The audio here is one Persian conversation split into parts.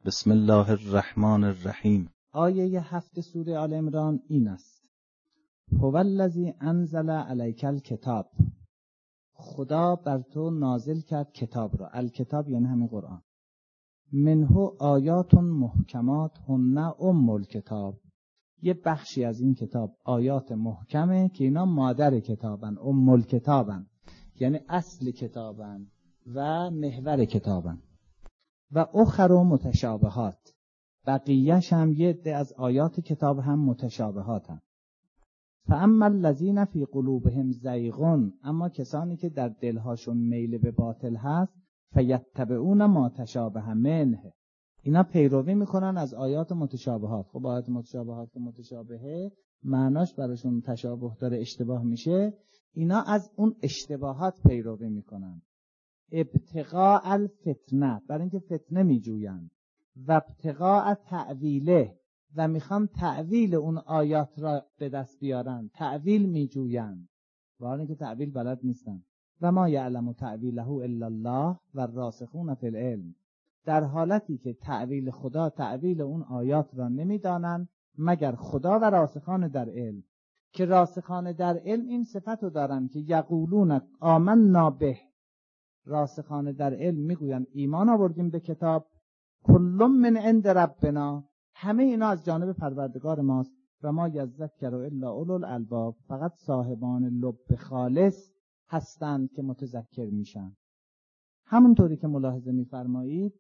بسم الله الرحمن الرحیم. آیه 7 سوره آل عمران این است: هو الذی انزل علیک الکتاب. خدا بر تو نازل کرد کتاب را. الکتاب یعنی همین قرآن. منه آیات محکمات هن ام الکتاب. یه بخشی از این کتاب آیات محکمه که اینا مادر کتابن، ام الکتابن، یعنی اصل کتابن و محور کتابن. و اخر متشابهات، بقیهش هم یه عده از آیات کتاب هم متشابهاتن. فاما الذین فی قلوبهم زیغ، اما کسانی که در دلهاشون میل به باطل هست، فیتبعون ما تشابه منه، اینا پیروی میکنن از آیات متشابهات. خب آیات متشابهات که متشابهه معناش براشون تشابه داره، اشتباه میشه، اینا از اون اشتباهات پیروی میکنن. ابتغاء الفتنه، برای اینکه فتنه میجوین، و ابتغاء تعویله، و میخوان تعویل اون آیات را به دست بیارن، تعویل میجوین، برای اینکه تعویل بلد نیستن. و ما یعلم تعویله الا الله و الراسخون فی العلم، در حالتی که تعویل خدا، تعویل اون آیات را نمیدانن مگر خدا و راسخان در علم، که راسخان در علم این صفت رو دارن که یقولون آمنا به، راسخان در علم میگوین ایمان آوردیم به کتاب، کل من عند ربنا، همه اینا از جانب پروردگار ماست، و ما یذکر الا اولو الالباب، فقط صاحبان لب خالص هستند که متذکر میشن. همونطوری که ملاحظه میفرمایید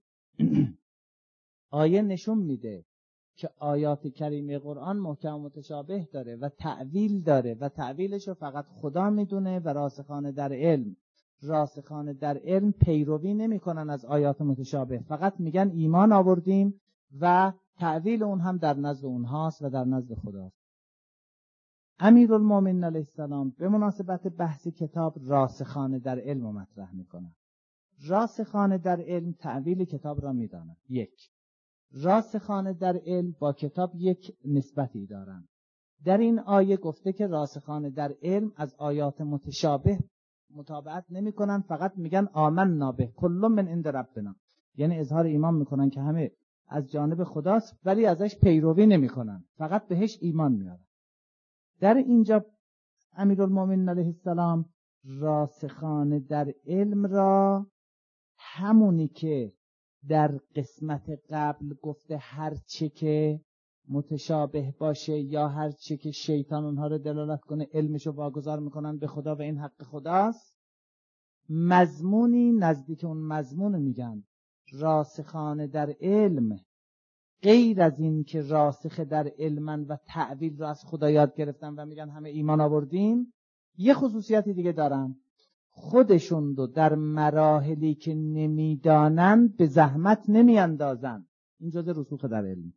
آیه نشون میده که آیات کریمه قرآن محکم متشابه داره و تعویل داره و تعویلش رو فقط خدا میدونه و راسخان در علم. راسخان در علم پیروی نمیکنن از آیات متشابه، فقط میگن ایمان آوردیم و تعویل اون هم در نزد اونهاست و در نزد خداست. امیرالمومنین علیه السلام به مناسبت بحث کتاب راسخان در علم رو مطرح میکنن. راسخان در علم تعویل کتاب را میدانند. یک، راسخان در علم با کتاب یک نسبتی دارند. در این آیه گفته که راسخان در علم از آیات متشابه متابعت نمی کنن، فقط میگن آمنا به کل من عند ربنا، یعنی اظهار ایمان میکنن که همه از جانب خداست ولی ازش پیروی نمی کنن، فقط بهش ایمان میارن. در اینجا امیرالمومنین علیه السلام راسخان در علم را همونی که در قسمت قبل گفته هر چه که متشابه باشه یا هر چه که شیطان اونها رو دلالت کنه علمشو واگذار میکنن به خدا و این حق خداست، مضمونی نزدیک اون مضمون میگن راسخان در علم غیر از این که راسخ در علمن و تعویل رو از خدا یاد گرفتن و میگن همه ایمان آوردیم، یه خصوصیتی دیگه دارن، خودشون رو در مراحلی که نمیدانن به زحمت نمیاندازن. این جزء رسوخ در علم.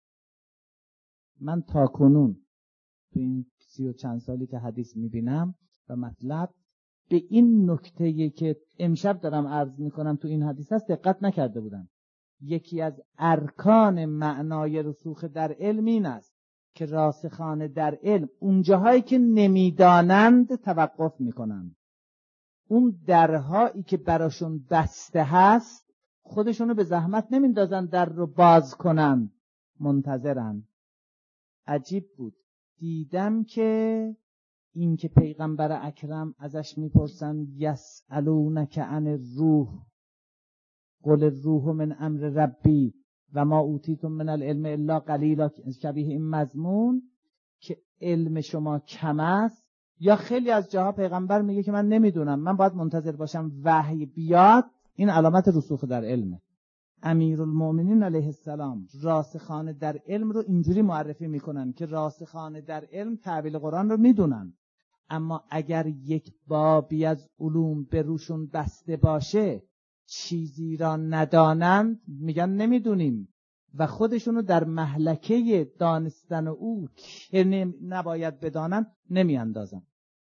من تاکنون تو این 30 و چند سالی که حدیث میبینم و مطلب به این نکته‌ای که امشب دارم عرض میکنم تو این حدیث هست دقت نکرده بودم. یکی از ارکان معنای رسوخ در علم این است که راسخان در علم اون جاهایی که نمیدانند توقف میکنند. اون درهایی که براشون بسته هست خودشونو به زحمت نمیندازن در رو باز کنن، منتظرن. عجیب بود دیدم که این که پیغمبر اکرم ازش میپرسن یسالونک عن الروح قل الروح من امر ربی و ما اوتیتم من العلم الا قلیلا، شبیه این مضمون که علم شما کم است، یا خیلی از جاها پیغمبر میگه که من نمیدونم، من باید منتظر باشم وحی بیاد. این علامت رسوخ در علمه. امیرالمومنین علیه السلام راسخان در علم رو اینجوری معرفی میکنن که راسخان در علم تعبیل قرآن رو میدونن، اما اگر یک بابی از علوم به روشون بسته باشه چیزی را ندانند میگن نمیدونیم و خودشونو در مهلکه دانستن او که نباید بدانن نمیاندازن.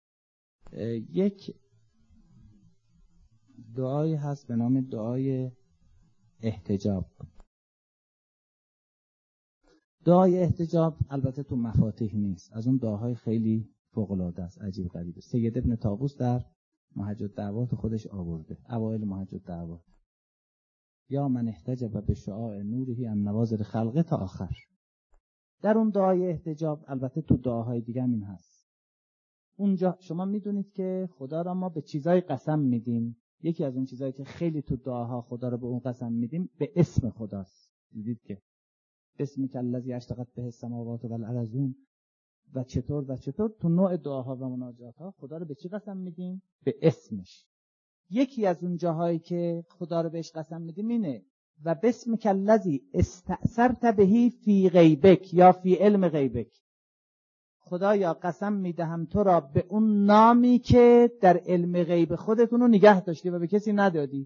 یک دعایی هست به نام دعای احتجاب. دعای احتجاب البته تو مفاتیح نیست، از اون دعاهای خیلی فوق‌العاده است، عجیب غریبه. سید ابن طاووس در محج الدعوات خودش آورده، اوایل محج الدعوات. یا من احتجب به شعاع نوره ان نوازل خلقه تا آخر. در اون دعای احتجاب، البته تو دعاهای دیگه هم این هست، اونجا شما میدونید که خدا را ما به چیزای قسم میدیم. یکی از اون چیزایی که خیلی تو دعاها خدا را به اون قسم میدیم به اسم خداست. دیدید که اسمی که الذی اشتقت به السماوات و الارضون و چطور تو نوع دعاها و مناجاتها خدا را به چی قسم میدیم؟ به اسمش. یکی از اون جاهایی که خدا را بهش قسم میدیم اینه و باسمک الذی استأثرت به فی غیبک یا فی علم غیبک. خدایا قسم میدهم تو را به اون نامی که در علم غیب خودتون رو نگه داشتی و به کسی ندادی.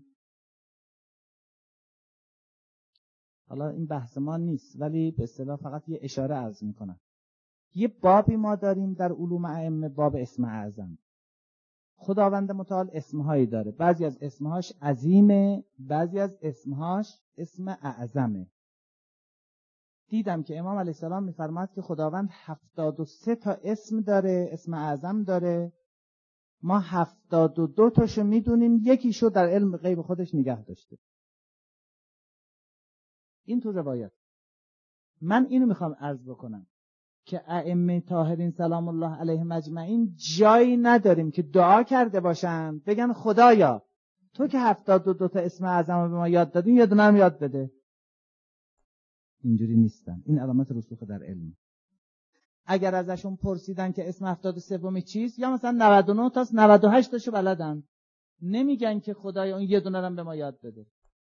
حالا این بحث ما نیست، ولی به اصطلاح فقط یه اشاره عرض میکنم. یه بابی ما داریم در علوم ائمه، باب اسم اعظم. خداوند متعال اسمهایی داره، بعضی از اسمهاش عظیمه، بعضی از اسمهاش اسم اعظمه. دیدم که امام علیه السلام میفرماد که خداوند 73 تا اسم داره، اسم اعظم داره. ما 72 تاشو میدونیم، یکیشو در علم غیب خودش نگه داشته. این تو روایت. من اینو میخوام عرض بکنم که ائمه طاهرین سلام الله علیهم اجمعین جایی نداریم که دعا کرده باشن بگن خدایا تو که 72 تا اسم اعظم رو به ما یاد دادین یه دونه هم یاد بده. اینجوری نیستن. این علامت رسوخ در علم. اگر ازشون پرسیدن که اسم 73 چیست، یا مثلا 99 تاست 98 تاشو بلدن، نمیگن که خدایا اون یه دونه رو به ما یاد بده.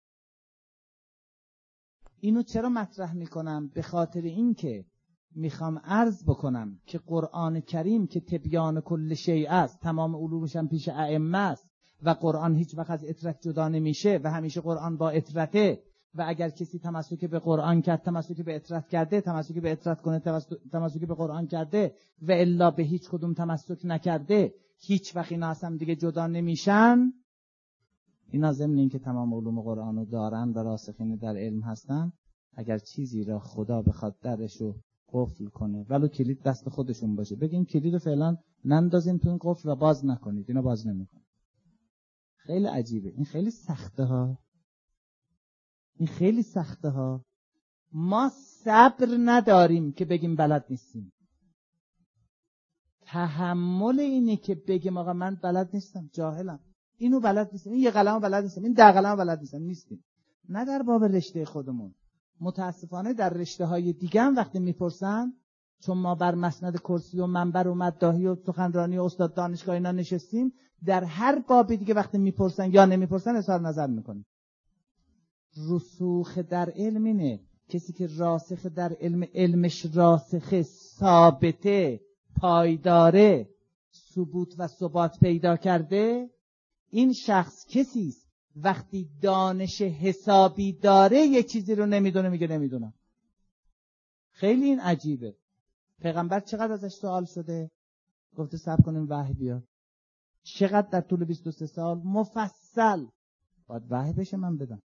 اینو چرا مطرح میکنم؟ به خاطر این که میخوام عرض بکنم که قرآن کریم که تبیان کل شیء است، تمام علومش هم پیش ائمه است و قرآن هیچ وقت از اطرت جدا نمیشه و همیشه قرآن با اطرته و اگر کسی تمسک به قرآن کرد تمسک به اطرت کرده، تمسک به اطرت کنه تمسک به قرآن کرده و الا به هیچ کدوم تمسک نکرده، هیچ وقت اینا اصلا دیگه جدا نمیشن. اینا ضمن این که تمام علوم قرآن رو دارن و راسخین در علم هستن، اگر چیزی را خدا بخواد درشو قفل کنه ولو کلید دست خودشون باشه، بگیم کلید رو فعلا نندازیم تو این قفل و باز نکنید، اینا باز نمیکنه. خیلی عجیبه. این خیلی سخته ها. این خیلی سخته ها. ما صبر نداریم که بگیم بلد نیستیم. تحمل اینه که بگیم آقا من بلد نیستم، جاهلم، اینو بلد نیستم، این یه قلمو بلد نیستم، این 10 قلمو بلد نیستیم. نه در باب رشته خودمون. متاسفانه در رشته های دیگه هم وقتی میپرسن، چون ما بر مسند کرسی و منبر و مداحی و سخنرانی و استاد دانشگاه اینا نشستیم، در هر باب دیگه وقتی میپرسن یا نمیپرسن اظهار نظر میکنیم. رسوخ در علم اینه، کسی که راسخ در علم، علمش راسخه، ثابته، پایداره، ثبوت و ثبات پیدا کرده، این شخص کسیست وقتی دانش حسابی داره یه چیزی رو نمیدونه میگه نمیدونم. خیلی این عجیبه. پیغمبر چقدر ازش سوال شده؟ گفته صبر کنیم وحی بیاد. چقدر در طول 23 سال مفصل باید وحی بشه من بدم.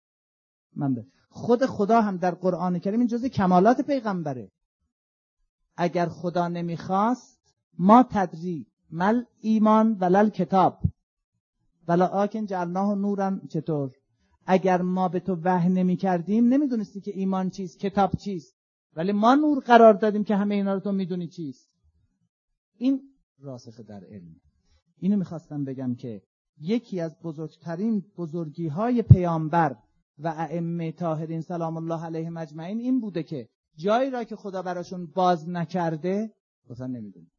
خود خدا هم در قرآن کریم این جزء کمالات پیغمبره. اگر خدا نمیخواست ما تدری مل ایمان ولل کتاب ولا آکن جعلناه نورا، چطور؟ اگر ما به تو وحی نمی کردیم نمیدونستی که ایمان چیست، کتاب چیست، ولی ما نور قرار دادیم که همه اینا رو تو میدونی چیست. این راسخ در علم. اینو میخواستم بگم که یکی از بزرگترین بزرگی های پیامبر و ائمه طاهرین سلام الله علیهم اجمعین این بوده که جایی را که خدا براشون باز نکرده گفتن نمیدونی.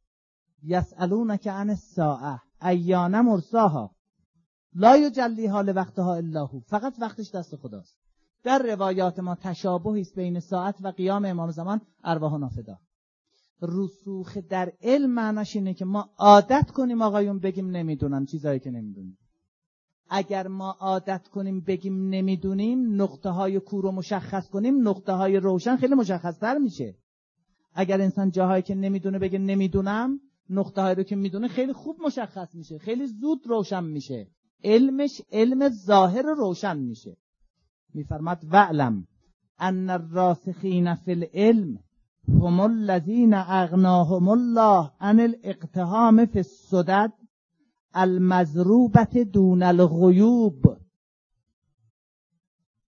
یسالونک عن الساعه ایان مرساها لا یجلیها لوقتها الا هو، فقط وقتش دست خداست. در روایات ما تشابهی است بین ساعت و قیام امام زمان، ارواحنا فدا. رسوخ در علم معناش اینه که ما عادت کنیم آقایون بگیم نمیدونم چیزایی که نمیدونیم. اگر ما عادت کنیم بگیم نمیدونیم، نقطه های کور رو مشخص کنیم، نقطه های روشن خیلی مشخص تر میشه. اگر انسان جاهایی که نمیدونه بگه نمیدونم، نقطه هایی رو که میدونه خیلی خوب مشخص میشه، خیلی زود روشن میشه، علمش علم ظاهر روشن میشه. میفرماد وعلم ان الراسخین فی العلم هم الذین اغناهم الله عن الاقتحام فی السدد المضروبة دون الغیوب.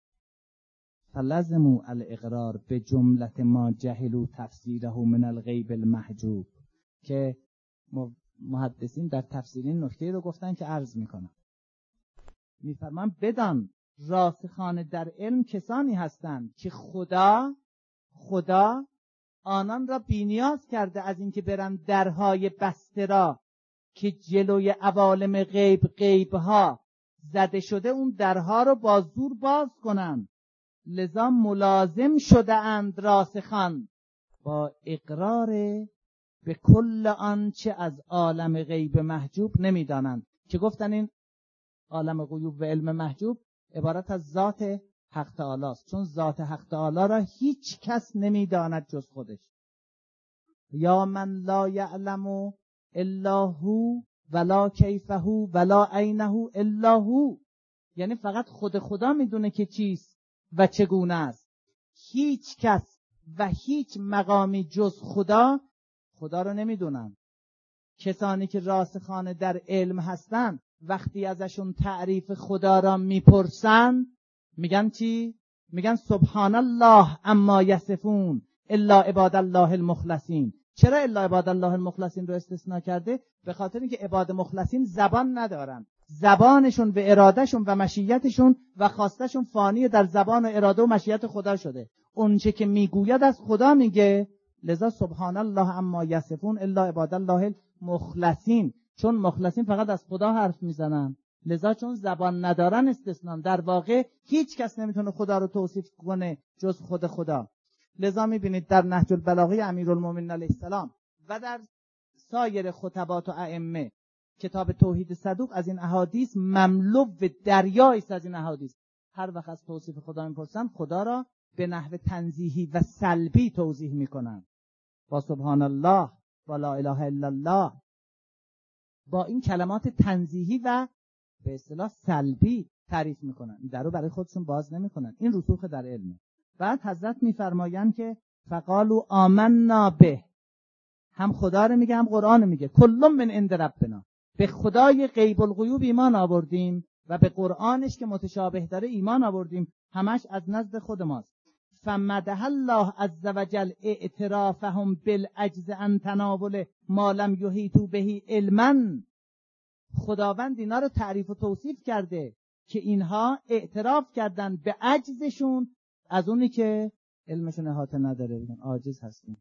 فلزموا الاقرار به جملت ما جهلوا تفسیره من الغیب المحجوب، که محدثین در تفسیر این نکته رو گفتن که عرض میکنم. میفرمان بدان راسخان در علم کسانی هستند که خدا آنان را بی‌نیاز کرده از اینکه برن درهای بسته را که جلوی عوالم غیبها زده شده اون درها رو با زور باز کنن. لذا ملازم شده اند راسخان با اقرار به کل آنچه از عالم غیب محجوب نمیدانند، که گفتن این عالم غیوب و علم محجوب عبارت از ذات حق تعالی است، چون ذات حق تعالی را هیچ کس نمیداند جز خودش. یا من لا یعلم الا هو ولا کیفه ولا عینه الا هو، یعنی فقط خدا میدونه که چیست و چگونه است. هیچ کس و هیچ مقامی جز خدا رو نمیدونن. کسانی که راسخان در علم هستن وقتی ازشون تعریف خدا را میپرسن میگن چی؟ میگن سبحان الله اما یصفون الا عباد الله المخلصین. چرا الا عباد الله المخلصین رو استثناء کرده؟ به خاطر اینکه عباد مخلصین زبان ندارن، زبانشون و ارادهشون و مشیتشون و خواستشون فانی در زبان و اراده و مشیت خدا شده. اونچه که میگوید از خدا میگه. لذا سبحان الله اما یصفون الا عباد الله المخلصین، چون مخلصین فقط از خدا حرف میزنن، لذا چون زبان ندارن استثناء. در واقع هیچ کس نمیتونه خدا رو توصیف کنه جز خدا. لذا میبینید در نهج البلاغه امیرالمومنین علیه السلام و در سایر خطبات و ائمه کتاب توحید صدوق از این احادیث مملو و دریایی است. از این احادیث هر وقت از توصیف خدا میپرسن خدا را به نحو تنزیهی و سلبی توضیح میکنن، با سبحان الله با لا اله الا الله، با این کلمات تنزیهی و به اصطلاح سلبی تعریف میکنن، درو برای خودشون باز نمیکنن. این رسوخ در علمه. بعد حضرت میفرمایند که فقالوا آمنا به، هم خدا رو میگه هم قرآن میگه، کل من عند ربنا، به خدای غیب الغیوب ایمان آوردیم و به قرآنش که متشابه داره ایمان آوردیم، همش از نزد خود ماست. فمدح الله عز وجل اعترافهم بالعجز عن تناول ما لم یحیطوا به علما. خداوند اینا رو تعریف و توصیف کرده که اینها اعتراف کردن به عجزشون از اونی که علمشون احاطه نداره، عاجز هستیم.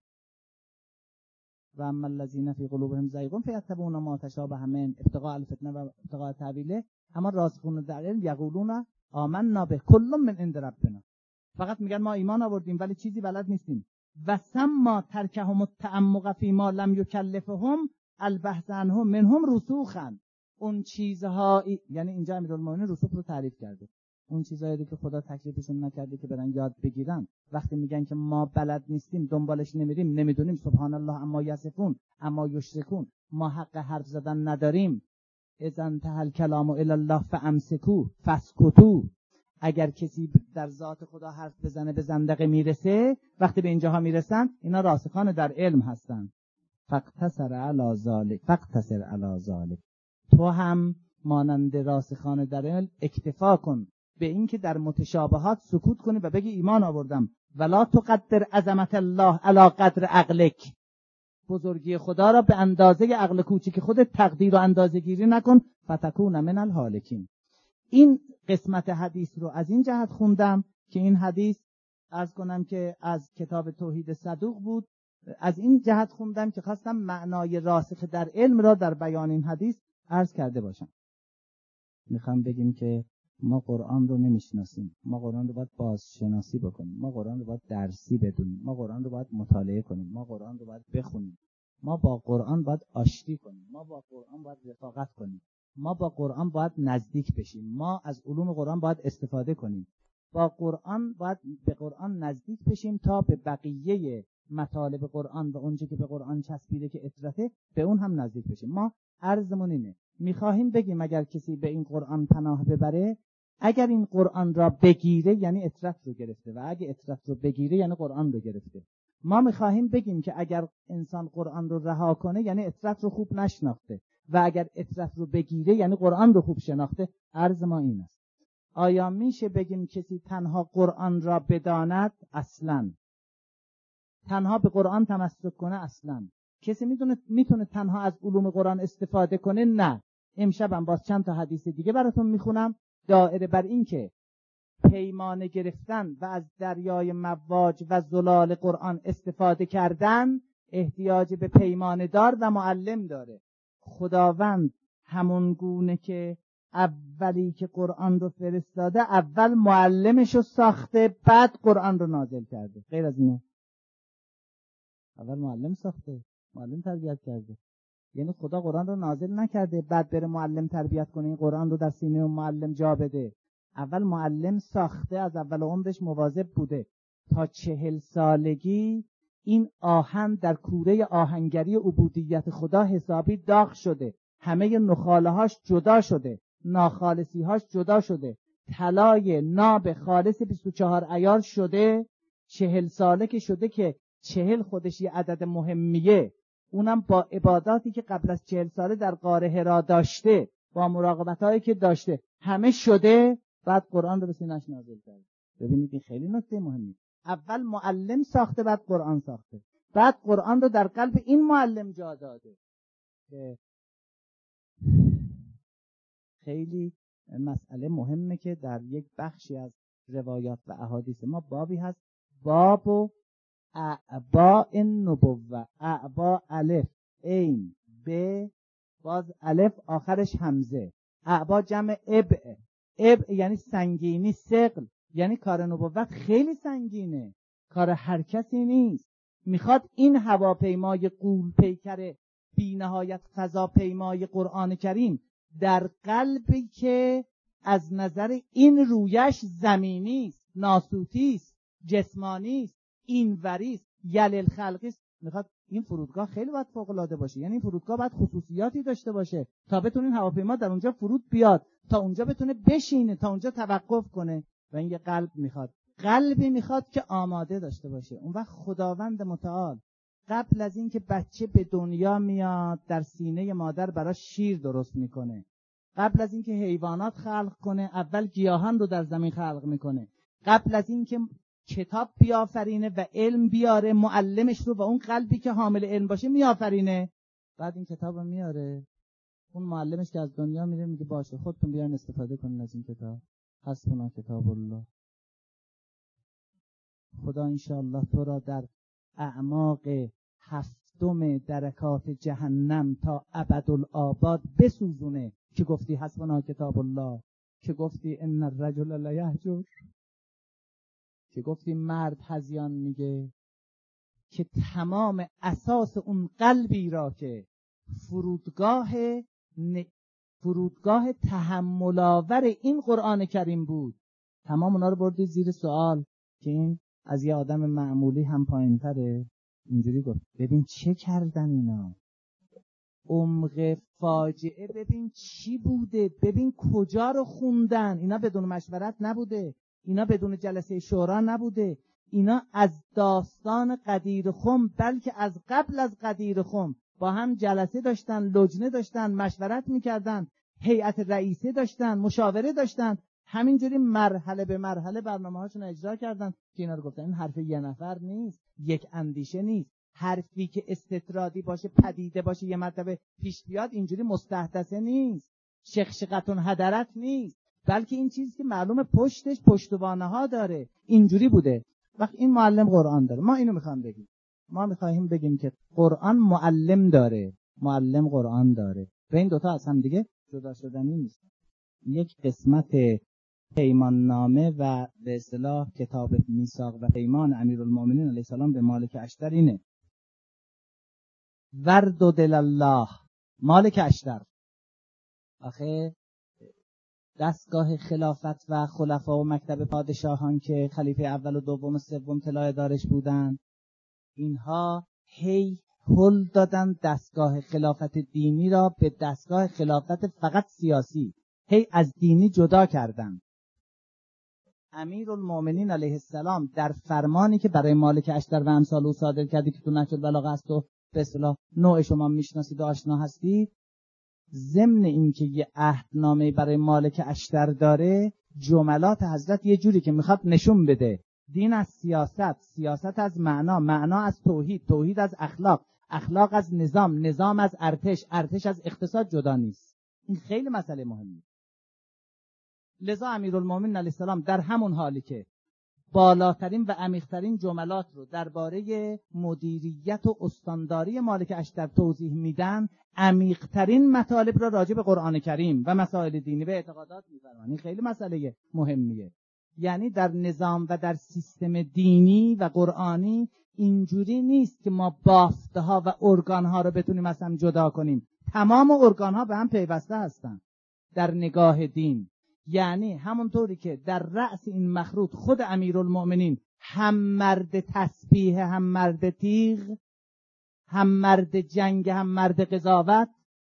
و اما الذین فی قلوبهم زیغ فیتبعون ما تشابه منه ابتغاء الفتنه و ابتغاء تاویله، اما راسخون در علم یقولون آمنا به کل من عند ربنا، فقط میگن ما ایمان آوردیم ولی چیزی بلد نیستیم. و سما ترکهم التعمق فی ما لم یکلفهم البحث عنه منهم رسوخا، اون چیزها، یعنی اینجا امیرالمومنین رسوخ رو تعریف کرده، اون چیزایی که خدا تکلیفشون نکرده که برن یاد بگیرن. وقتی میگن که ما بلد نیستیم، دنبالش نمیریم، نمیدونیم، سبحان الله اما یصفون اما یشرکون، ما حق حرف زدن نداریم. اذا انتهى الكلام الی الله فامسکوا فاسکتوا، اگر کسی در ذات خدا حرف بزنه به زندقه میرسه، وقتی به اینجاها میرسن اینا راسخان در علم هستن. فاقتصر علی ذلک، تو هم مانند راسخان در علم اکتفا کن به این که در متشابهات سکوت کنی و بگی ایمان آوردم. ولا تقدر عظمت الله علی قدر عقلک، بزرگی خدا را به اندازه عقل کوچیک خودت تقدیر و اندازه گیری نکن. فتکون من الهالکین. این قسمت حدیث رو از این جهت خوندم که این حدیث عرض کنم که از کتاب توحید صدوق بود. از این جهت خوندم که خواستم معنای راسخ در علم را در بیان این حدیث عرض کرده باشم. میخوام بگیم که ما قرآن رو نمیشناسیم، ما قرآن رو باید بازشناسی بکنیم، ما قرآن رو باید درسی بدونیم، ما قرآن رو باید مطالعه کنیم، ما قرآن رو باید بخونیم، ما با قرآن باید آشتی کنیم، ما با قرآن باید رفاقت کنیم، ما با قرآن باید نزدیک بشیم، ما از علوم قرآن باید استفاده کنیم، با قرآن باید به قرآن نزدیک بشیم تا به بقیه مطالب قرآن و اونچه که به قرآن چسبیده که اطرته به اون هم نزدیک بشیم. ما عرضمون اینه، میخواهیم بگیم اگر کسی به این قرآن پناه ببره، اگر این قرآن را بگیره یعنی اطرت رو گرفته، و اگه اطرت رو بگیره یعنی قرآن رو گرفته. ما میخواهیم بگیم که اگر انسان قرآن رو رها کنه یعنی اطرت رو خوب نشناخته، و اگر اطرت رو بگیره یعنی قرآن رو خوب شناخته. عرض ما این است. آیا میشه بگیم کسی تنها قرآن را بداند؟ اصلاً. تنها به قرآن تمسک کنه؟ اصلاً. کسی میتونه تنها از علوم قرآن استفاده کنه؟ نه. امشبم باز چند تا حدیث دیگه براتون میخونم دائره بر این که پیمانه گرفتن و از دریای مواج و زلال قرآن استفاده کردن احتیاج به پیمانه دار و معلم داره. خداوند همون گونه که اولی که قرآن رو فرستاده اول معلمش رو ساخته بعد قرآن رو نازل کرده. غیر از اینه؟ اول معلم ساخته، معلم تربیت کرده. یعنی خدا قرآن رو نازل نکرده بعد بره معلم تربیت کنه این قرآن رو در سینه اون معلم جا بده. اول معلم ساخته، از اول عمرش مواظب بوده تا 40 سالگی این آهن در کوره آهنگری عبودیت خدا حسابی داغ شده، همه نخاله هاش جدا شده، ناخالصی هاش جدا شده، طلای ناب خالص 24 عیار شده. 40 ساله که شده که 40 خودش یه عدد مهمیه، اونم با عباداتی که قبل از 40 ساله در غار حرا داشته، با مراقبتایی که داشته، همه شده. بعد قرآن رو به سینه‌اش نازل کرد. ببینید این خیلی نکته مهمی. اول معلم ساخته بعد قرآن ساخته، بعد قرآن رو در قلب این معلم جا داده. خیلی مسئله مهمه که در یک بخشی از روایات و احادیث ما بابی هست، باب و اعباء النبوه. اعباء الف عین ب باز الف آخرش همزه. اعباء جمع ابع. ابع یعنی سنگینی، ثقل، یعنی کار نبوت خیلی سنگینه، کار هر کسی نیست. میخواد این هواپیمای غول پیکر بی نهایت فضاپیمای قرآن کریم در قلبی که از نظر این رویش زمینی است، ناسوتی است، جسمانی است، اینوری است، یلل خلقی است، میخواد این فرودگاه خیلی باید فوق العاده باشه. یعنی این فرودگاه باید خصوصیاتی داشته باشه تا بتونه این هواپیما در اونجا فرود بیاد، تا اونجا بتونه بشینه، تا اونجا توقف کنه. و این یه قلب میخواد، قلبی میخواد که آماده داشته باشه. اون وقت خداوند متعال قبل از این که بچه به دنیا میاد در سینه مادر براش شیر درست میکنه. قبل از این که حیوانات خلق کنه اول گیاهان رو در زمین خلق میکنه. قبل از این که کتاب بیافرینه و علم بیاره معلمش رو با اون قلبی که حامل علم باشه میآفرینه. بعد این کتاب رو میاره، اون معلمش که از دنیا میره میگه باشه خودتون بیاین استفاده کنین از این کتاب. حسبنا کتاب الله. خدا انشاءالله تو را در اعماق 7 درکات جهنم تا ابدالآباد بسوزونه که گفتی حسبنا کتاب الله، که گفتی ان الرجل لیهجر، که گفتی مرد هذیان میگه، که تمام اساس اون قلبی را که فرودگاه تحمل‌آور این قرآن کریم بود، تمام اونا رو بردی زیر سوال که این از یه آدم معمولی هم پایین‌تره. اینجوری گفت ببین چه کردن اینا، عمق فاجعه ببین چی بوده، ببین کجا رو خوندن. اینا بدون مشورت نبوده، اینا بدون جلسه شورا نبوده، اینا از داستان قدیر خم بلکه از قبل از قدیر خم با هم جلسه داشتن، لجنه داشتن، مشورت میکردن، هیئت رئیسه داشتن، مشاوره داشتن، همینجوری مرحله به مرحله برنامه‌هاشون اجرا کردن که اینا رو گفتن. این حرف یه نفر نیست، یک اندیشه نیست، حرفی که استطرادی باشه، پدیده باشه، یه مرتبه پیش بیاد، اینجوری مستحدثه نیست، شخشقتون هدرت نیست، بلکه این چیزی که معلومه پشتش پشتوانه ها داره. اینجوری بوده. وقت این معلم قرآن داره. ما اینو میخوام بگیم، ما میخوایم بگیم که قرآن معلم داره، معلم قرآن داره. و این دوتا از هم دیگه جدا شدنی نیست. یک قسمت پیمان نامه و به اصطلاح کتاب میثاق و پیمان امیرالمومنین علیه السلام به مالک اشتر اینه: ورد دل الله. مالک اشتر آخه دستگاه خلافت و خلفا و مکتب پادشاهان که خلیفه اول و دوم و سوم طلایه دارش بودن، اینها هی هل دادن دستگاه خلافت دینی را به دستگاه خلافت فقط سیاسی، هی از دینی جدا کردن. امیرالمومنین علیه السلام در فرمانی که برای مالک اشتر و امثال او صادر کرده که تو نهج البلاغه است و به اصطلاح نوع شما میشناسید و آشنا هستید، ضمن این که یه عهدنامه برای مالک اشتر داره، جملات حضرت یه جوری که میخواد نشون بده دین از سیاست، سیاست از معنا، معنا از توحید، توحید از اخلاق، اخلاق از نظام، نظام از ارتش، ارتش از اقتصاد جدا نیست. این خیلی مسئله مهمی. لذا امیرالمومنین علیه السلام در همون حالی که بالاترین و عمیق‌ترین جملات رو درباره مدیریت و استانداری مالک اشتر توضیح میدن، عمیق‌ترین مطالب را راجع به قرآن کریم و مسائل دینی و اعتقادات می‌فرمایند. این خیلی مسئله مهمیه. یعنی در نظام و در سیستم دینی و قرآنی اینجوری نیست که ما بافته‌ها و ارگان‌ها رو بتونیم از هم جدا کنیم. تمام ارگان‌ها به هم پیوسته هستند در نگاه دین. یعنی همونطوری که در رأس این مخروط خود امیرالمؤمنین هم مرد تسبیح، هم مرد تیغ، هم مرد جنگ، هم مرد قضاوت،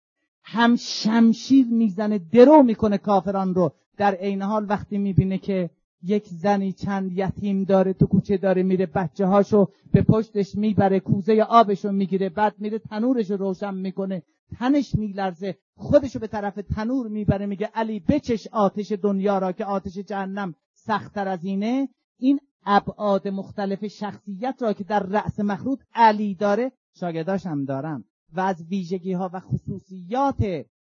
هم شمشیر میزنه، درو میکنه کافران رو، در عین حال وقتی میبینه که یک زنی چند یتیم داره تو کوچه داره میره، بچه هاشو به پشتش میبره، کوزه آبشو میگیره، بعد میره تنورشو روشن میکنه، تنش میلرزه، خودشو به طرف تنور میبره، میگه علی بچش آتش دنیا را که آتش جهنم سخت‌تر از اینه. این ابعاد مختلف شخصیت را که در رأس مخروط علی داره شاگرداش هم دارن و از ویژگی ها و خصوصیات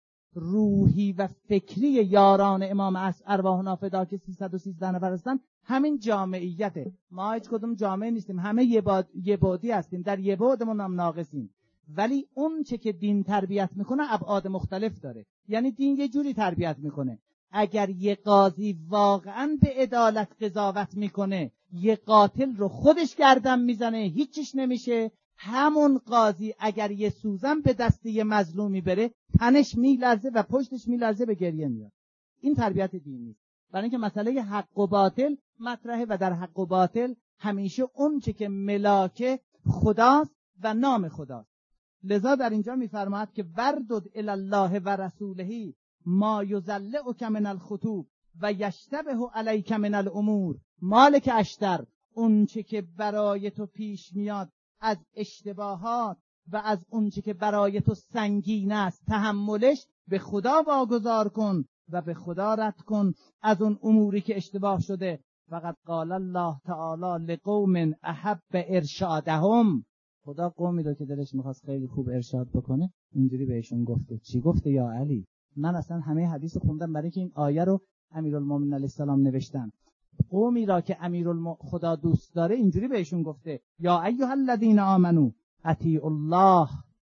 روحی و فکری یاران امام ارواحنا فدا که 313 نفر هستن همین جامعیته. ما هیچ کدوم جامعه نیستیم، همه یه بعدی هستیم، در یه بعدمون هم ناقصیم، ولی اون چه که دین تربیت میکنه ابعاد مختلف داره. یعنی دین یه جوری تربیت میکنه اگر یه قاضی واقعا به عدالت قضاوت میکنه، یه قاتل رو خودش گردن میزنه هیچیش نمیشه، همون قاضی اگر یه سوزن به دست یه مظلومی بره تنش میلرزه و پشتش میلرزه به گریه میاد. این تربیت دینی. برای اینکه مسئله حق و باطل مطرحه و در حق و باطل همیشه اون چه که ملاک خداست و نام خداست. لذا در اینجا میفرماید که وردد الی الله و رسوله ما یذلعک من الخطوب و یشتبه علیک من الامور. مالک اشتر، اون چه که برای تو پیش میاد از اشتباهات و از اون چه که برای تو سنگین است تحملش به خدا واگذار کن و به خدا رد کن از اون اموری که اشتباه شده. فقط قال الله تعالی لقوم احب ارشادهم، خدا قومی رو که دلش میخواست خیلی خوب ارشاد بکنه اینجوری بهشون گفته. چی گفته یا علی؟ من اصلا همه حدیث خوندم برای که این آیه رو امیرالمومنین علیه السلام نوشتن. قومی را که خدا دوست داره اینجوری بهشون گفته یا ایها الذین آمنو اطیعوا الله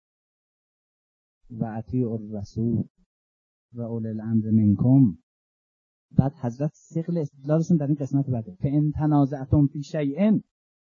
و اطیعوا الرسول و اولی الامر منکم. بعد حضرت ثقل استدلالشون در این قسمت بعده فان تنازعتم فی شیء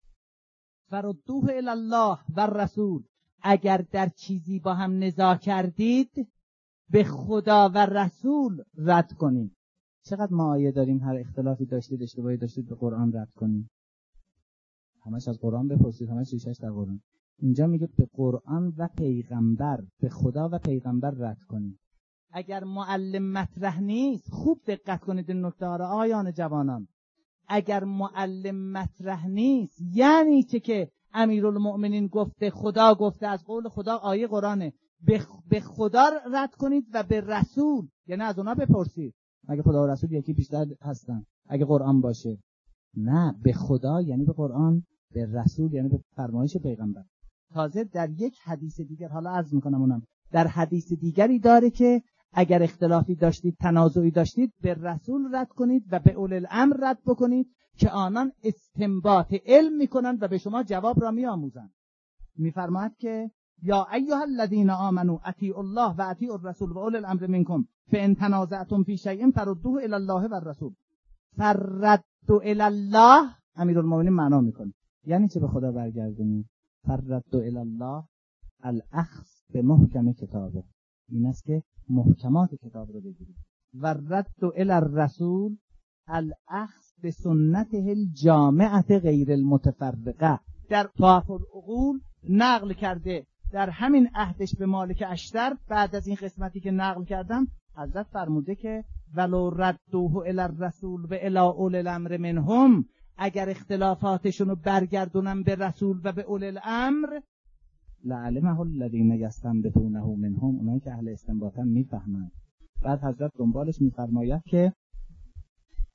فردوه الی الله و الرسول. اگر در چیزی با هم نزاع کردید به خدا و رسول رد کنید. چقدر ما آیه داریم هر اختلافی داشتید اشتباهی داشتید به قرآن رد کنید. همش از قرآن بپرسید، همش ریشش در قرآن. اینجا میگه به قرآن و پیغمبر، به خدا و پیغمبر رد کنید. اگر معلم مطرح نیست، خوب دقت کنید این نکته ها را آقایان جوانان. اگر معلم مطرح نیست یعنی چه که امیرالمؤمنین گفته، خدا گفته، از قول خدا آیه قرآنه، به خدا رد کنید و به رسول، یعنی از اونا بپرسید. اگه خدا و رسول یکی بیشتر هستن اگه قرآن باشه، نه به خدا یعنی به قرآن، به رسول یعنی به فرمایش پیغمبر. تازه در یک حدیث دیگر، حالا عرض میکنم اونم، در حدیث دیگری داره که اگر اختلافی داشتید، تنازعی داشتید، به رسول رد کنید و به اولی الامر رد بکنید که آنان استنباط علم میکنن و به شما جواب را میآموزند. میفرماید که یا ایها الذین آمنوا اطیعوا الله و اطیعوا الرسول و اولی الامر منکم فان تنازعتم فی شیء فردوه الی الله و الرسول. فرد الی الله امیرالمومنین معنا میکنه یعنی چه؟ به خدا برگردونید. فرد الی الله الاخذ به محکم کتابه، این است که محکمات کتاب رو بگیرید. و رد الی الرسول الاخذ به سنته الجامعه غیر المتفرقه. در طاف العقول نقل کرده در همین عهدش به مالک اشتر، بعد از این قسمتی که نقل کردم حضرت فرموده که ولو ردوه الی الرسول و الی اولی الامر منهم، اگر اختلافاتشون رو برگردونن به رسول و به اولی الامر لعلمه الذین یستنبطونه منهم، اونایی که اهل استنباطن میفهمند. بعد حضرت دنبالش میفرماید که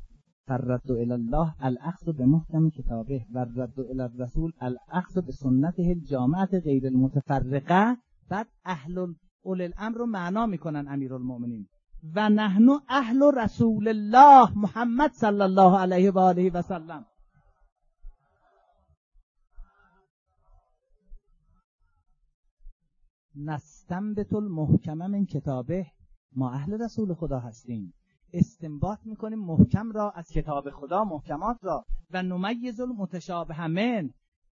فالرد الی الله الاخذ بمحکم کتابه و الرد الی الرسول الاخذ بسنته الجامعه غیر المتفرقه. بعد اولي الامر رو معنا میکنن امیرالمؤمنین و نحن اهل رسول الله محمد صلی الله علیه و آله و سلم. نستنبط المحکم من کتابه، ما اهل رسول خدا هستیم، استنباط میکنیم محکم را از کتاب خدا، محکمات را، و نمیز المتشابه من،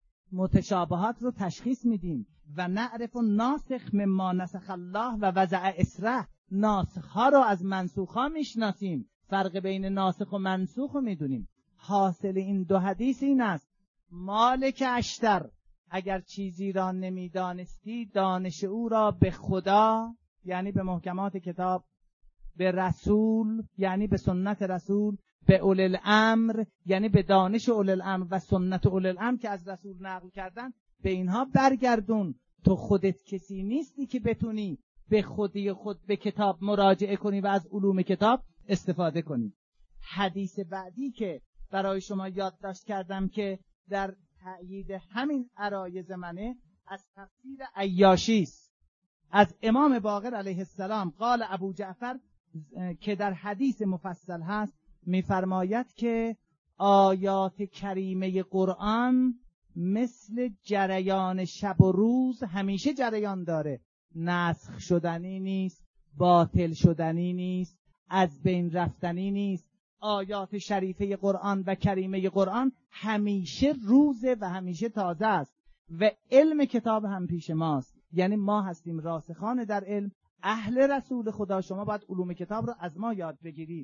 متشابهات رو تشخیص میدیم، و نعرف ناسخ مما نسخ الله و وضع اسره، ناسخ ها رو از منسوخ ها میشناسیم، فرق بین ناسخ و منسوخ رو میدونیم. حاصل این دو حدیث این است: مالک اشتر، اگر چیزی را نمیدانستی دانش او را به خدا، یعنی به محکمات کتاب، به رسول یعنی به سنت رسول، به اولی الامر یعنی به دانش اولی الامر و سنت اولی الامر که از رسول نقل کردن، به اینها برگردون. تو خودت کسی نیستی که بتونی به خودی خود به کتاب مراجعه کنی و از علوم کتاب استفاده کنی. حدیث بعدی که برای شما یادداشت کردم که در تأیید همین عرایض منه، از تفسیر عیاشی است، از امام باقر علیه السلام. قال ابو جعفر که در حدیث مفصل هست، میفرماید که آیات کریمه قرآن مثل جریان شب و روز همیشه جریان داره، نسخ شدنی نیست، باطل شدنی نیست، از بین رفتنی نیست. آیات شریفه قرآن و کریمه قرآن همیشه روزه و همیشه تازه است و علم کتاب هم پیش ماست، یعنی ما هستیم راسخان در علم، اهل رسول خدا. شما باید علوم کتاب رو از ما یاد بگیرید.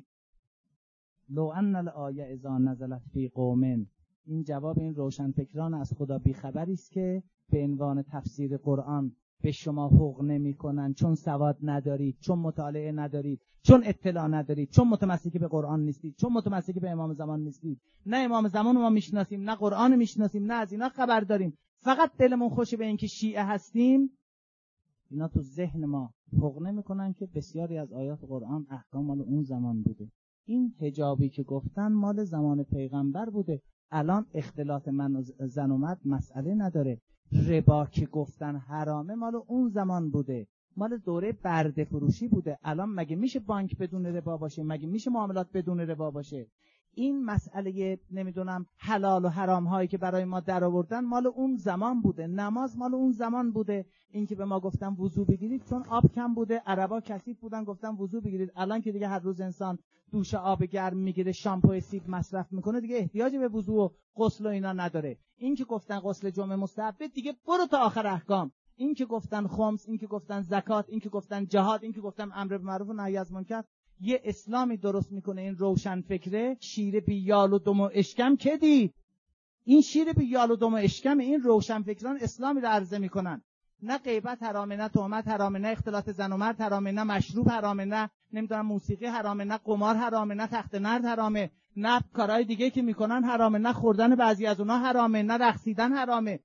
لو ان الآیه اذا نزلت فی قوم، این جواب این روشنفکران از خدا بیخبری است که به عنوان تفسیر قرآن به شما حق نمی کنن، چون سواد ندارید، چون مطالعه ندارید، چون اطلاع ندارید، چون متمسک به قرآن نیستید، چون متمسک به امام زمان نیستید. نه امام زمان ما میشناسیم، نه قرآن میشناسیم، نه از اینا خبر داریم، فقط دلمون خوشه به اینکه شیعه هستیم. اینا تو ذهن ما حق نمی کنن که بسیاری از آیات قرآن احکام مال اون زمان بوده. این حجابی که گفتن مال زمان پیغمبر بوده، الان اختلاط من و زن و مرد مسئله نداره. ربا که گفتن حرامه مال اون زمان بوده، مال دوره برده فروشی بوده. الان مگه میشه بانک بدون ربا باشه؟ مگه میشه معاملات بدون ربا باشه؟ این مسئله نمیدونم حلال و حرام هایی که برای ما در آوردن مال اون زمان بوده. نماز مال اون زمان بوده. این که به ما گفتن وضو بگیرید چون آب کم بوده، عربا کثیف بودن گفتن وضو بگیرید. الان که دیگه هر روز انسان دوش آب گرم میگیره، شامپو سیب مصرف میکنه، دیگه احتیاجی به وضو و غسل و اینا نداره. این که گفتن غسل جمعه مستحبه، دیگه برو تا آخر احکام. این که گفتن خمس، این که گفتن زکات، این که گفتن جهاد، این که گفتن امر به معروف و نهی از منکر، یه اسلامی درست میکنه این روشن فکره. شیر بی یال و دم و اشکم که دید؟ این شیر بی یال و دم و اشکم. این روشن فکران اسلامی رو عرضه میکنن. نه غیبت حرامه، نه تهمت حرامه، نه اختلاط زن و مرد حرامه، نه مشروب حرامه، نه نمیدونم موسیقی حرامه، نه قمار حرامه، نه تخت نرد حرامه، نه کارهای دیگه که میکنن حرامه، نه خوردن بعضی از اونها حرامه، نه رقصیدن حرامه.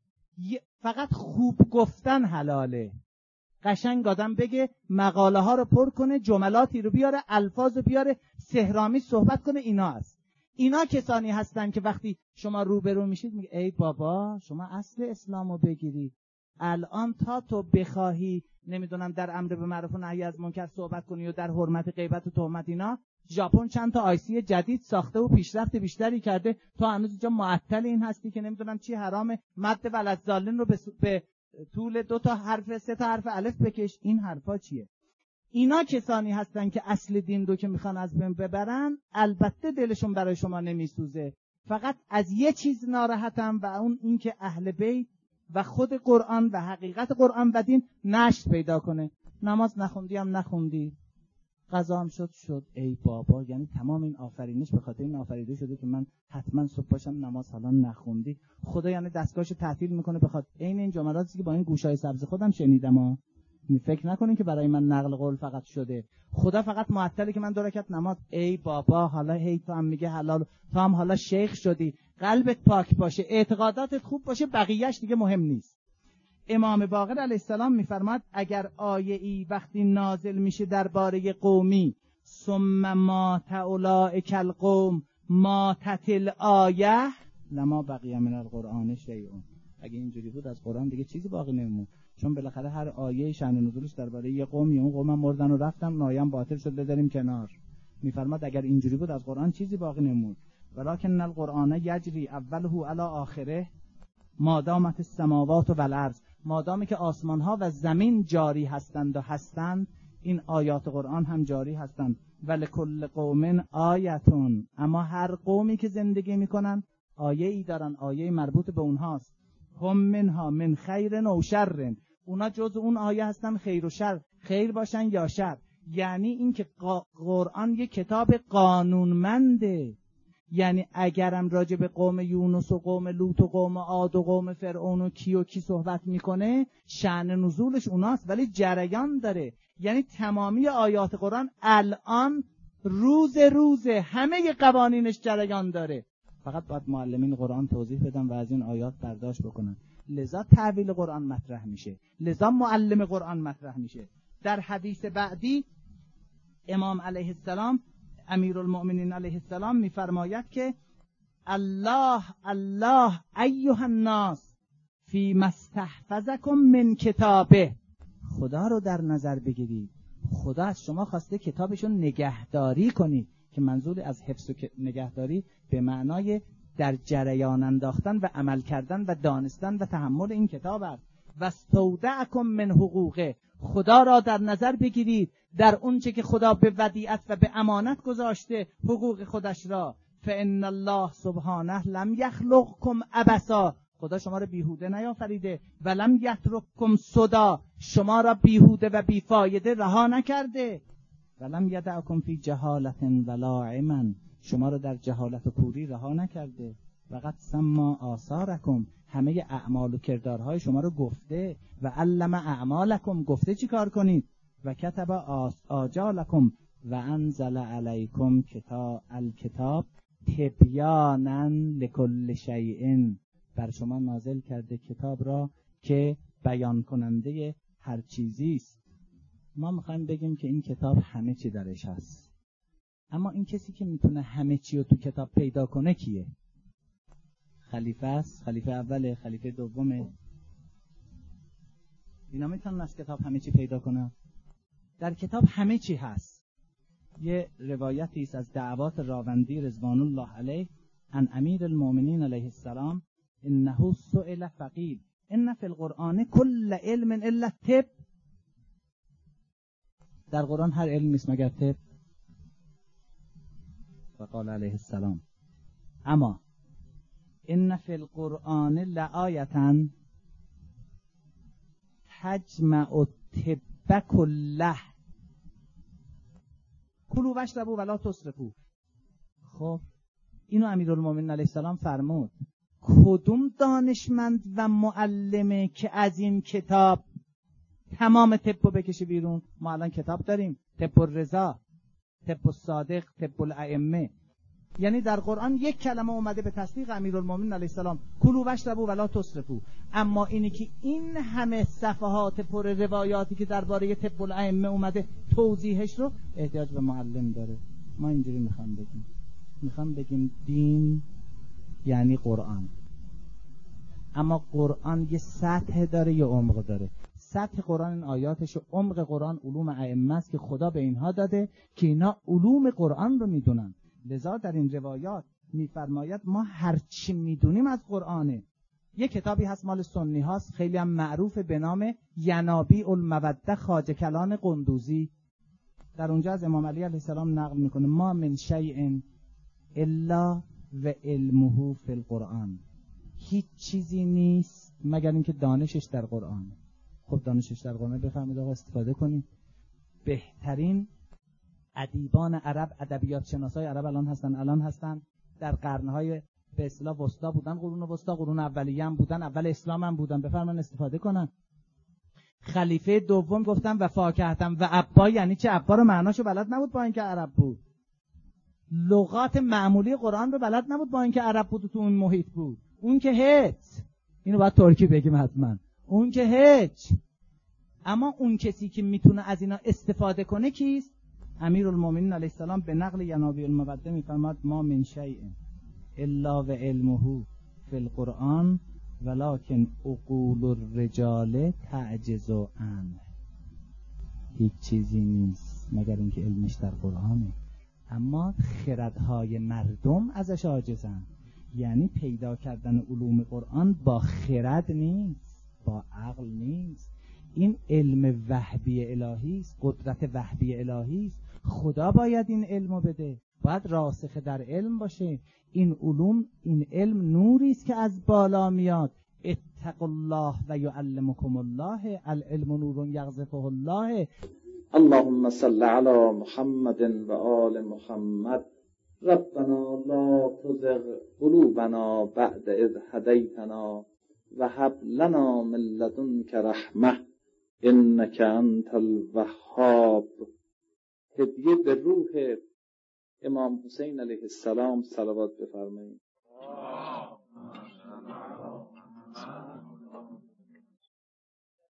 فقط خوب گفتن حلاله. قشنگ آدم بگه، مقاله ها رو پر کنه، جملاتی رو بیاره، الفاظ رو بیاره، سحرآمیز صحبت کنه. اینا هست. اینا کسانی هستن که وقتی شما روبرو میشید میگه ای بابا شما اصل اسلامو بگیرید. الان تا تو بخواهی نمیدونم در امر به معروف و نهی از منکر صحبت کنی و در حرمت غیبت و تهمت اینا، ژاپن چند تا آیسی جدید ساخته و پیشرفت بیشتری کرده. تو هنوز اینجا معطل این هستی که نمیدونم چی حرامه، مد ولدزالین رو به طول 2 تا حرف 3 تا حرف الف بکش. این حرفا چیه؟ اینا کسانی هستن که اصل دین رو که میخوان از بین ببرن. البته دلشون برای شما نمیسوزه، فقط از یه چیز ناراحتم و اون این که اهل بیت و خود قرآن و حقیقت قرآن و دین نشت پیدا کنه. نماز نخوندی هم نخوندی، قضا هم شد. ای بابا، یعنی تمام این آفرینش به خاطر این آفریده شده که من حتما صبح باشم نماز حالا نخوندی. خدا یعنی دستگاهشو تعطیل میکنه بخاطر عین این جملاتی که با این گوشای سبز خودم شنیدم. فکر نکنین که برای من نقل قول فقط شده. خدا فقط معطله که من 2 رکعت نماز. ای بابا، حالا هی تو هم میگه حلال، تو هم حالا شیخ شدی. قلبت پاک باشه، اعتقاداتت خوب باشه، بقیه‌اش دیگه مهم نیست. امام باقر علیه السلام میفرماد اگر آیه ای وقتی نازل میشه درباره قومی، ثم مات اولئک القوم ماتت الآیه لما بقی من القرآن شیء. اگه اینجوری بود از قرآن دیگه چیزی باقی نمیمون، چون بالاخره هر آیه شأن نزولش درباره یه قومی، اون قوم مردن و رفتن، نایم باطل شد، بذاریم کنار. میفرماد اگر اینجوری بود از قرآن چیزی باقی نمیمون. ولکن القرآن یجری اوله علی آخره ما دامت السماوات و الارض. مادامی که آسمان ها و زمین جاری هستند این آیات قرآن هم جاری هستند. ولکل قوم آیتون، اما هر قومی که زندگی میکنن آیه ای دارن، آیه مربوط به اونهاست. هم منها من خیر و شر، اونا جز اون آیه هستن، خیر و شر، خیر باشن یا شر. یعنی این که قرآن یک کتاب قانونمنده. یعنی اگرم راجع به قوم یونس و قوم لوط و قوم عاد و قوم فرعون و کی صحبت میکنه، شأن نزولش اوناست ولی جریان داره. یعنی تمامی آیات قرآن الان روز همه قوانینش جریان داره. فقط باید معلمین قرآن توضیح بدن و از این آیات برداشت بکنن. لذا تعویل قرآن مطرح میشه، لذا معلم قرآن مطرح میشه. در حدیث بعدی امام علیه السلام، امیرالمؤمنین علیه السلام میفرماید که الله ایها الناس فی ما استحفظکم من کتابه. خدا رو در نظر بگیرید، خدا از شما خواسته کتابشون نگهداری کنید، که منظور از حفظ و نگهداری به معنای در جریان انداختن و عمل کردن و دانستن و تحمل این کتاب است. و استودعکم من حقوقه، خدا را در نظر بگیرید در اونچه که خدا به ودیعت و به امانت گذاشته، حقوق خودش را. فان الله سبحانه لم یخلقکم عبثا، خدا شما را بیهوده نیافریده. ولم یترککم سدا، شما را بیهوده و بیفایده رها نکرده. ولم یدعکم فی جهالت ولا عما، شما را در جهالت و کوری رها نکرده. فقط سما آثارکم، همه اعمال و کردارهای شما رو گفته. و علم اعمالکم، گفته چی کار کنید. و کتب آجالکم و انزل علیکم الکتاب تبیانا لکل شیء، بر شما نازل کرده کتاب را که بیان کننده هر چیزی است. ما میخوایم بگیم که این کتاب همه چی درش هست، اما این کسی که میتونه همه چی رو تو کتاب پیدا کنه کیه؟ خلیفه است؟ خلیفه اوله؟ خلیفه دومه؟ اینا میتونن از کتاب همه چی پیدا کنن؟ در کتاب همه چی هست. یه روایتی است از دعوات راوندی رضوان الله علیه عن امیر المؤمنین علیه السلام انه سئل فقیل ان فی القرآن کل علم الا الطب. در قرآن هر علم نیست مگر طب. فقال علیه السلام اما ان فی القرآن لآیة تجمع الطب کله کلوا واشربوا ولا تسرفوا. خب اینو امیرالمومنین علیه السلام فرمود. کدوم دانشمند و معلمه که از این کتاب تمام طب رو بکشه بیرون؟ ما الان کتاب داریم، طب الرضا، طب الصادق، طب الائمه. یعنی در قرآن یک کلمه اومده به تصدیق امیرالمومنین علیه السلام، کلوا واشربوا ولا تسرفوا. اما اینی که این همه صفحات پر روایاتی که درباره طب الائمه اومده توضیحش رو احتیاج به معلم داره. ما اینجوری میخوام بگیم دین یعنی قرآن. اما قرآن یه سطح داره یه عمق داره. سطح قرآن این آیاتش و عمق قرآن علوم ائمه است که خدا به اینها داده که اینا علوم قرآن رو میدونن. لذا در این روایات میفرماید ما هر چی میدونیم از قرآنه. یه کتابی هست مال سنی هاست خیلی هم معروف به نام ینابیع الموده خواجه کلان قندوزی. در اونجا از امام علی علیه السلام نقل میکنه ما من شیء الا و علمه فی القرآن، هیچ چیزی نیست مگر اینکه دانشش در قرآن. خب دانشش در قرآن بفهمید آقا استفاده کنید. بهترین ادیبان عرب، ادبیات شناسای عرب الان هستن در قرنهای به اصطلاح وسطا بودن، قرون وسطا، قرون اولیه هم بودن، اول اسلام هم بودن، بفرمایید استفاده کنن. خلیفه دوم گفتم و فاکهتم و عبا، یعنی چه؟ عبا رو معناشو بلد نبود با اینکه عرب بود. لغات معمولی قرآن رو بلد نبود با اینکه عرب بود و تو اون محیط بود. اون که هیچ، اینو باید ترکی بگیم حتما، اون که هیچ. اما اون کسی که میتونه از اینا استفاده کنه کیست؟ امیرالمومنین علیه السلام به نقل ینابیع الموده میفرماد ما من شیء الا و علمه فی القرآن ولکن عقول الرجال تعجز عنه. هیچ چیزی نیست مگر اینکه علمش در قرآنه، اما خردهای مردم ازش عاجزن. یعنی پیدا کردن علوم قرآن با خرد نیست، با عقل نیست. این علم وهبی الهی است، قدرت وهبی الهی است. خدا باید این علمو بده، باید راسخ در علم باشه. این علوم، این علم نوری است که از بالا میاد. اتقوا الله و یعلمکم الله، العلم نور یقذفه الله. اللهم صل علی محمد و آل محمد. ربنا لا تزغ قلوبنا بعد اذ هدیتنا و هب لنا من لدنک رحمه انک انت الوهاب. هدیه به روح امام حسین علیه السلام صلوات بفرمایید.